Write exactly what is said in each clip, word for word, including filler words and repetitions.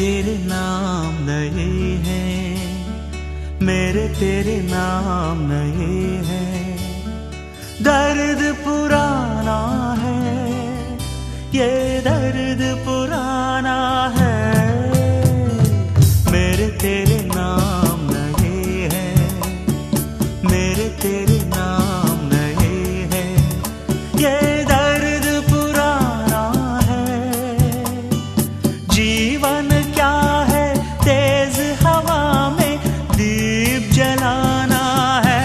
तेरे नाम नए हैं, मेरे तेरे नाम नए हैं। दर्द पुराना है, ये दर्द पुराना है। मेरे तेरे नाम नए हैं, मेरे तेरे नाम नए हैं। ये दर्द पुराना है। जीवन क्या है, तेज हवा में दीप जलाना है।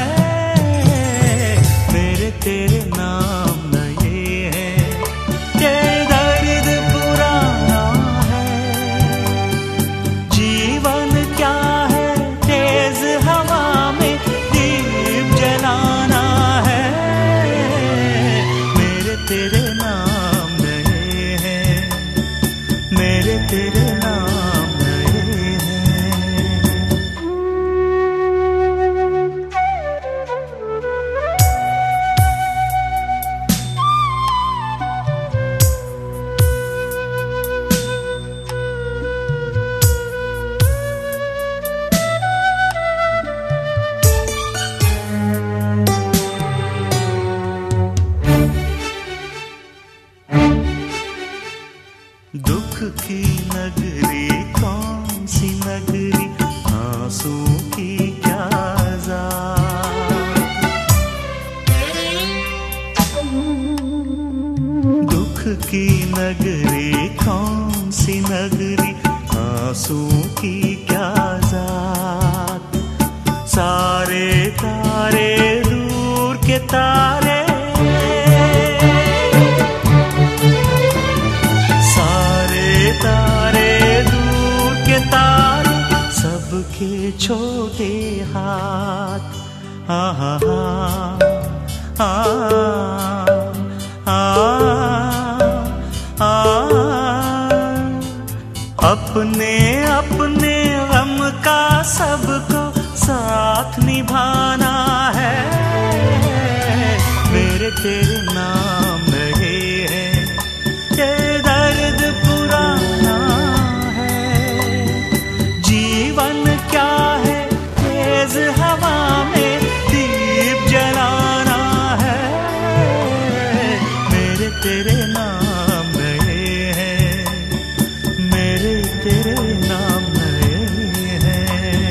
मेरे तेरे नाम नए हैं, ये दर्द पुराना है। जीवन क्या है, तेज हवा में दीप जलाना है। मेरे तेरे नाम नए हैं, मेरे तेरे नाम नए हैं। दुख की नगरी कौन सी नगरी, आंसू की क्या ज़ात। दुख की नगरी कौन सी नगरी, आंसू की क्या ज़ात। सारे तारे दूर के तारे, तारे दूर के तारे, सबके छोटे हाथ। हा हा हा हा हा। अपने अपने गम का सबको साथ निभाना है। मेरे तेरे नाम नए हैं, ये दर्द पुराना है। जीवन क्या है, तेज हवा में दीप जलाना है। मेरे तेरे नाम नए हैं, मेरे तेरे नाम नए हैं।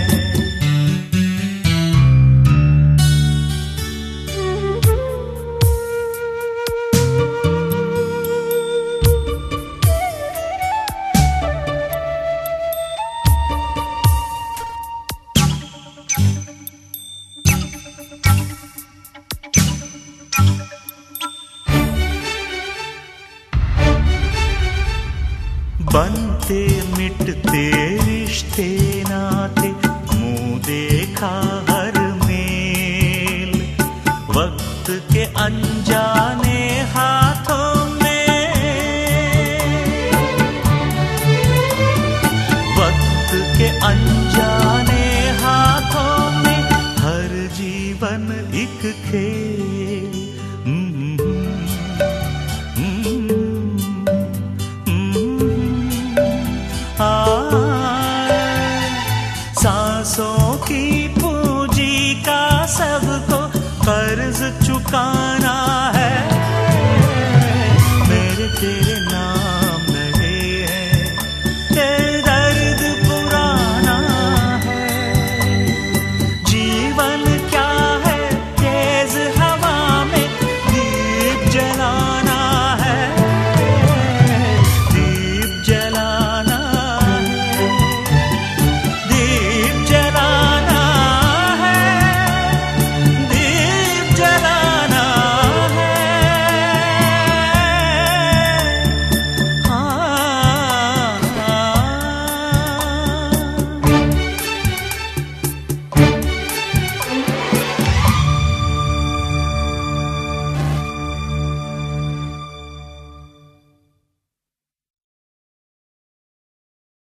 बनते मिटते रिश्ते नाते, मुंह देखा हर मेल। वक्त के अनजाने हाथों में, वक्त के अनजाने हाथों में, हर जीवन एक खेल। सांसों की पूंजी का सबको कर्ज चुकाना है। मेरे तेरे